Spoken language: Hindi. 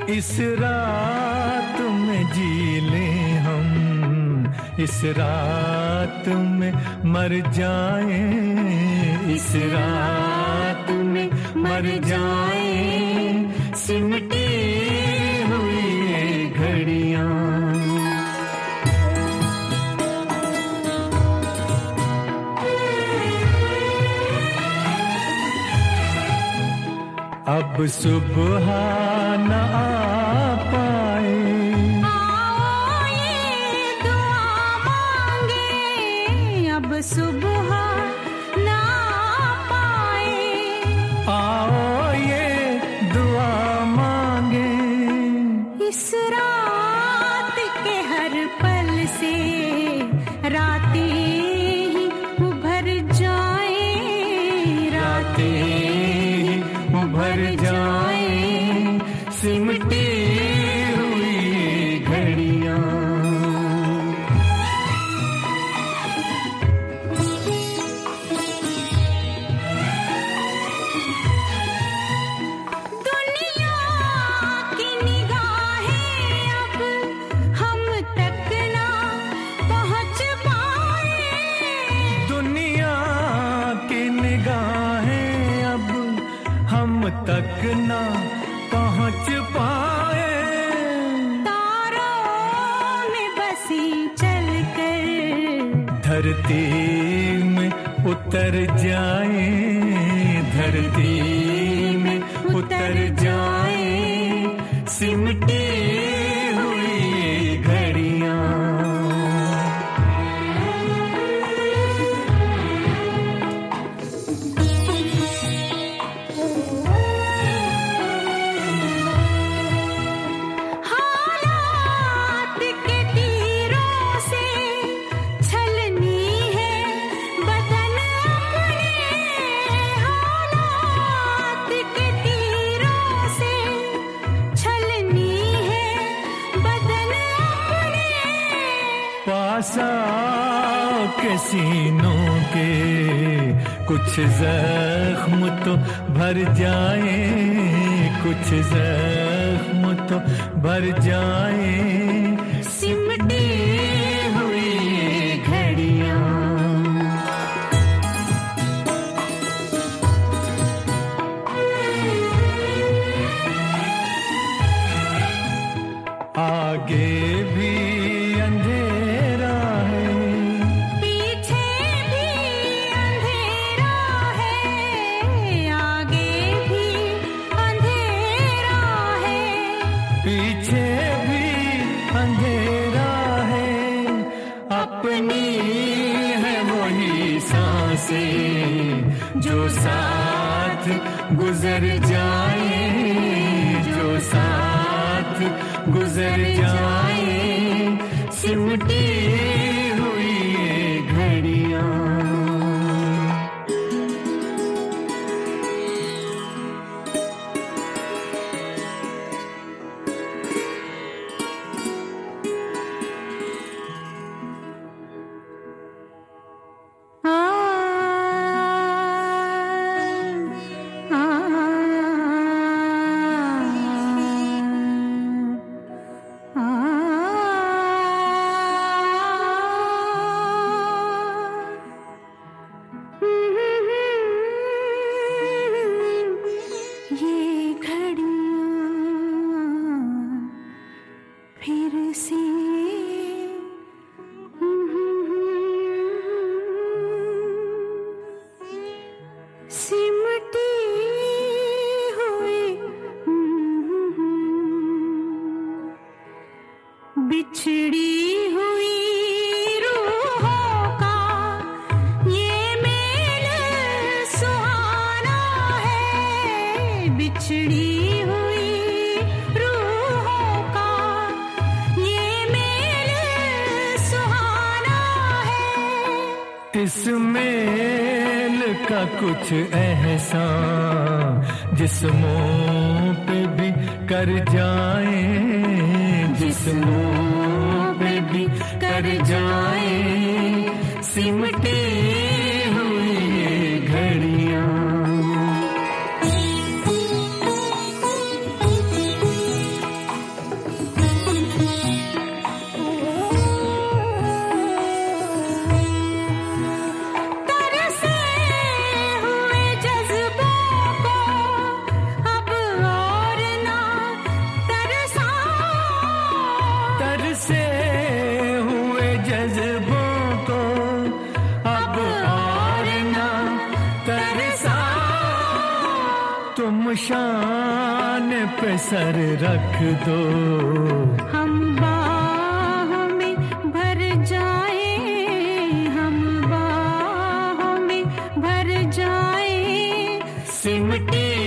इस रात में जी लें हम, इस रात में मर जाएं, इस रात में मर जाएं, सिमटी हुई ये घड़ियां। अब सुबह न आ पाए, आओ ये दुआ मांगे, अब सुबह न आ पाए, आओ ये दुआ मांगे, इस रात के हर पल से रातें ही उभर जाए, रातें भर जाए, सिमटी हुई घड़ियां। दुनिया की निगाहें अब हम तक ना पहुंच पाए, दुनिया की निगाहें अब हम तक ना पहुंच पाए, तारों में बसी चलकर धरती में उतर जाए, धरती में उतर जाए, सिमटी हुई घड़ियां। पासा के सीनों के कुछ जख्म तो भर जाए, कुछ जख्म तो भर जाए, सिमटी हुई घड़ियां। आगे भी अंधेरा है, पीछे भी अंधेरा है, आगे भी अंधेरा है, पीछे भी अंधेरा है, अपनी है वही सांसें जो साथ गुजर जाए, जो साथ गुजर जाए, सिमटी हुई घड़ियां। बिछड़ी हुई रूहों का ये मेल सुहाना है, बिछड़ी हुई रूहों का ये मेल सुहाना है। इस मेल का कुछ एहसान जिस्मों पे भी कर जाए, जिस्मों पे भी कर जाए, सिमटे हुई घड़ियां। शान पे सर रख दो, हम बाहों में भर जाए, हम बाहों में भर जाए, सिमटे